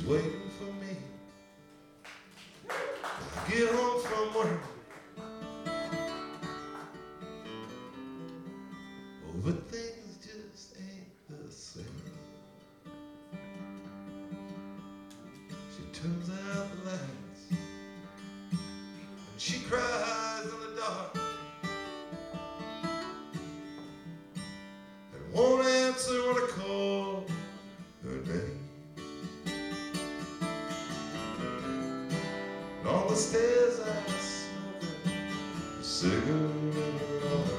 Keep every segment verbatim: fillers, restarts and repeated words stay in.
waiting for me. Get home from work. Oh, but things just ain't the same. She turns out the lights and she cries in the dark and won't answer when I call her name. And on the stairs I smoke a cigarette alone.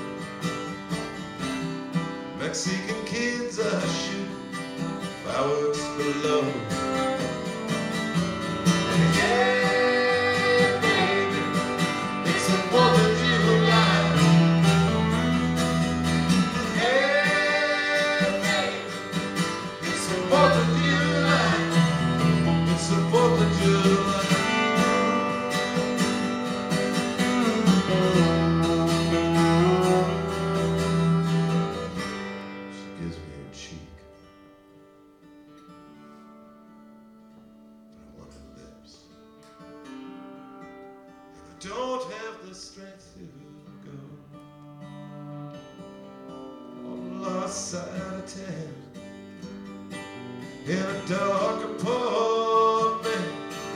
Mexican kids are shooting fireworks below. And yeah, baby, it's the fourth of July. Yeah, baby, it's the fourth of July. It's the fourth of July. Don't have the strength to go on the lost side of town in a dark apartment.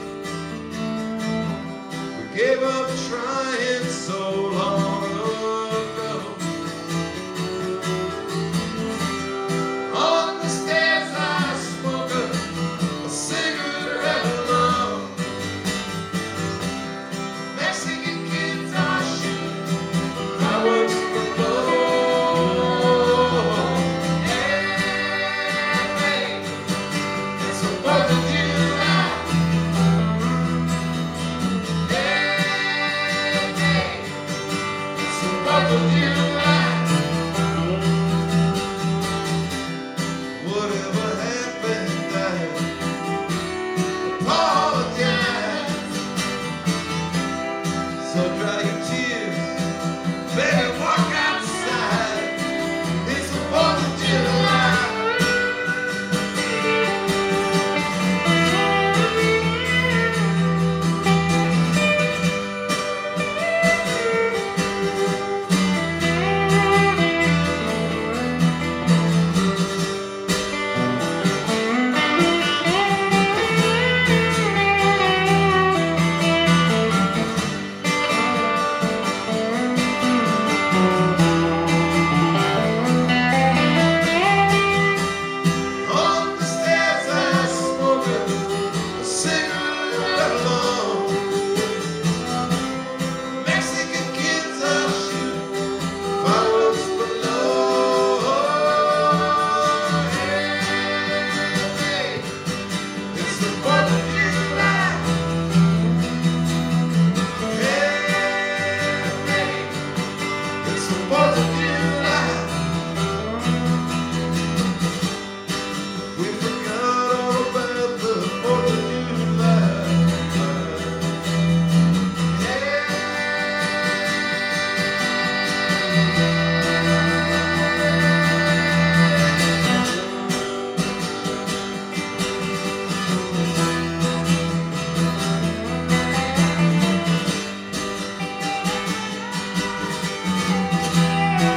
We gave up trying so long ago. On the stairs I smoke a, a cigarette alone. Mexican kids are shooting fireworks below. Yeah, baby, it's the fourth of July. Yeah, baby, it's the fourth of July. Whatever happened, I apologize. So dry your tears, baby, walk outside. It's the fourth of July. On the stairs I smoke a cigarette alone. Mexican kids are shooting fireworks below. Yeah, baby, it's the fourth of July. Yeah, baby, it's the fourth of July. We forgot all about the fourth of July. Yeah.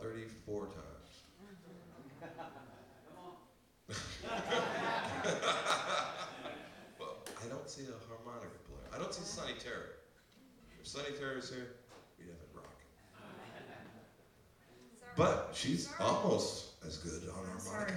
thirty-four times. Well, I don't see a harmonica player. I don't see Sonny Terry. If Sonny Terry's here, we'd have it rocking. But she's almost as good on harmonica.